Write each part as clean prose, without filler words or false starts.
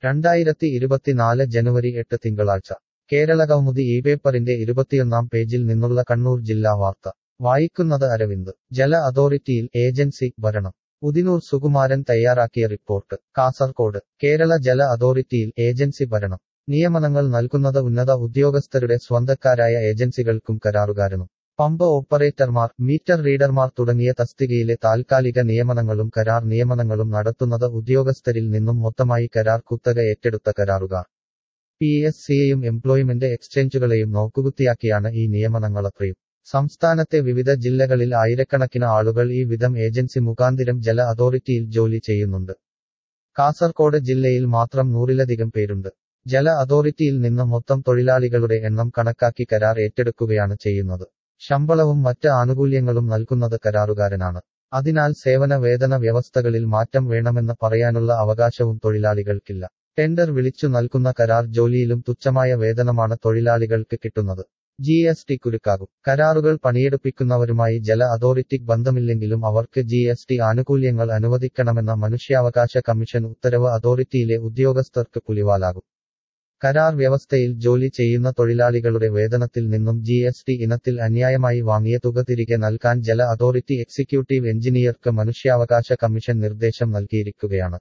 2024 ജനുവരി 8 തിങ്കളാഴ്ച കേരളകൗമുദി ഈ പേപ്പറിന്റെ 21-ാം പേജിൽ നിന്നുള്ള കണ്ണൂർ ജില്ലാ വാർത്ത വായിക്കുന്നത് അരവിന്ദ്. ജല അതോറിറ്റിയിൽ ഏജൻസി ഭരണം. ഉദിനൂർ സുകുമാരൻ തയ്യാറാക്കിയ റിപ്പോർട്ട്. കാസർകോട്. കേരള ജല അതോറിറ്റിയിൽ ഏജൻസി ഭരണം. നിയമനങ്ങൾ നൽകുന്നത് ഉന്നത ഉദ്യോഗസ്ഥരുടെ സ്വന്തക്കാരായ ഏജൻസികൾക്കും കരാറുകാരനും. പമ്പ് ഓപ്പറേറ്റർമാർ, മീറ്റർ റീഡർമാർ തുടങ്ങിയ തസ്തികയിലെ താൽക്കാലിക നിയമനങ്ങളും കരാർ നിയമനങ്ങളും നടത്തുന്നത് ഉദ്യോഗസ്ഥരിൽ നിന്നും മൊത്തമായി കരാർ കുത്തക ഏറ്റെടുത്ത കരാറുകാർ. PSCയെയും എംപ്ലോയ്മെന്റ് എക്സ്ചേഞ്ചുകളെയും നോക്കുകുത്തിയാക്കിയാണ് ഈ നിയമനങ്ങളത്രയും. സംസ്ഥാനത്തെ വിവിധ ജില്ലകളിൽ ആയിരക്കണക്കിന് ആളുകൾ ഈ വിധം ഏജൻസി മുഖാന്തിരം ജല അതോറിറ്റിയിൽ ജോലി ചെയ്യുന്നുണ്ട്. കാസർകോട് ജില്ലയിൽ മാത്രം 100-ലധികം പേരുണ്ട്. ജല അതോറിറ്റിയിൽ നിന്ന് മൊത്തം തൊഴിലാളികളുടെ എണ്ണം കണക്കാക്കി കരാർ ഏറ്റെടുക്കുകയാണ് ചെയ്യുന്നത്. ശമ്പളവും മറ്റ് ആനുകൂല്യങ്ങളും നൽകുന്നത് കരാറുകാരനാണ്. അതിനാൽ സേവന വേതന വ്യവസ്ഥകളിൽ മാറ്റം വേണമെന്ന് പറയാനുള്ള അവകാശവും തൊഴിലാളികൾക്കില്ല. ടെൻഡർ വിളിച്ചു നൽകുന്ന കരാർ ജോലിയിലും തുച്ഛമായ വേതനമാണ് തൊഴിലാളികൾക്ക് കിട്ടുന്നത്. GST കുരുക്കാകും. കരാറുകൾ പണിയെടുപ്പിക്കുന്നവരുമായി ജല അതോറിറ്റിക്ക് ബന്ധമില്ലെങ്കിലും അവർക്ക് GST ആനുകൂല്യങ്ങൾ അനുവദിക്കണമെന്ന മനുഷ്യാവകാശ കമ്മീഷൻ ഉത്തരവ് അതോറിറ്റിയിലെ ഉദ്യോഗസ്ഥർക്ക് പുലിവാലാകും. കരാർ വ്യവസ്ഥയിൽ ജോലി ചെയ്യുന്ന തൊഴിലാളികളുടെ വേതനത്തിൽ നിന്നും GST ഇനത്തിൽ അന്യായമായി വാങ്ങിയ തുക തിരികെ നൽകാൻ ജല അതോറിറ്റി എക്സിക്യൂട്ടീവ് എഞ്ചിനീയർക്ക് മനുഷ്യാവകാശ കമ്മീഷൻ നിർദ്ദേശം നൽകിയിരിക്കുകയാണ്.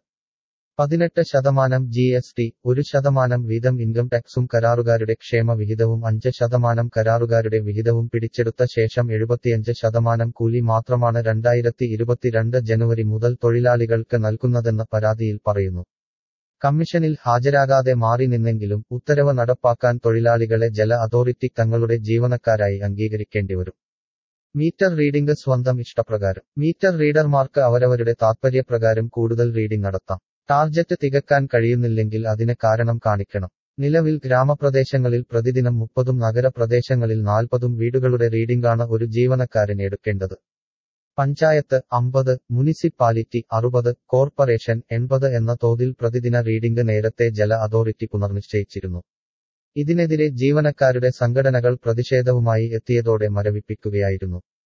18% GST, 1% വീതം ഇൻകം ടാക്സും കരാറുകാരുടെ ക്ഷേമ വിഹിതവും 5% കരാറുകാരുടെ വിഹിതവും പിടിച്ചെടുത്ത ശേഷം 75% കൂലി മാത്രമാണ് 2022 ജനുവരി മുതൽ തൊഴിലാളികൾക്ക് നൽകുന്നതെന്ന് പരാതിയിൽ പറയുന്നു. കമ്മീഷനിൽ ഹാജരാകാതെ മാറി നിന്നെങ്കിലും ഉത്തരവ് നടപ്പാക്കാൻ തൊഴിലാളികളെ ജല അതോറിറ്റി തങ്ങളുടെ ജീവനക്കാരായി അംഗീകരിക്കേണ്ടിവരും. മീറ്റർ റീഡിംഗ് സ്വന്തം ഇഷ്ടപ്രകാരം. മീറ്റർ റീഡർമാർക്ക് അവരവരുടെ താത്പര്യപ്രകാരം കൂടുതൽ റീഡിംഗ് നടത്താം. ടാർജറ്റ് തികക്കാൻ കഴിയുന്നില്ലെങ്കിൽ അതിന് കാരണം കാണിക്കണം. നിലവിൽ ഗ്രാമപ്രദേശങ്ങളിൽ പ്രതിദിനം 30-ഉം നഗരപ്രദേശങ്ങളിൽ 40-ഉം വീടുകളുടെ റീഡിംഗാണ് ഒരു ജീവനക്കാരൻ എടുക്കേണ്ടത്. പഞ്ചായത്ത് 50, മുനിസിപ്പാലിറ്റി 60, കോർപ്പറേഷൻ 80 എന്ന തോതിൽ പ്രതിദിന റീഡിംഗ് നേരത്തെ ജല അതോറിറ്റി പുനർനിശ്ചയിച്ചിരുന്നു. ഇതിനെതിരെ ജീവനക്കാരുടെ സംഘടനകൾ പ്രതിഷേധവുമായി എത്തിയതോടെ മരവിപ്പിക്കുകയായിരുന്നു.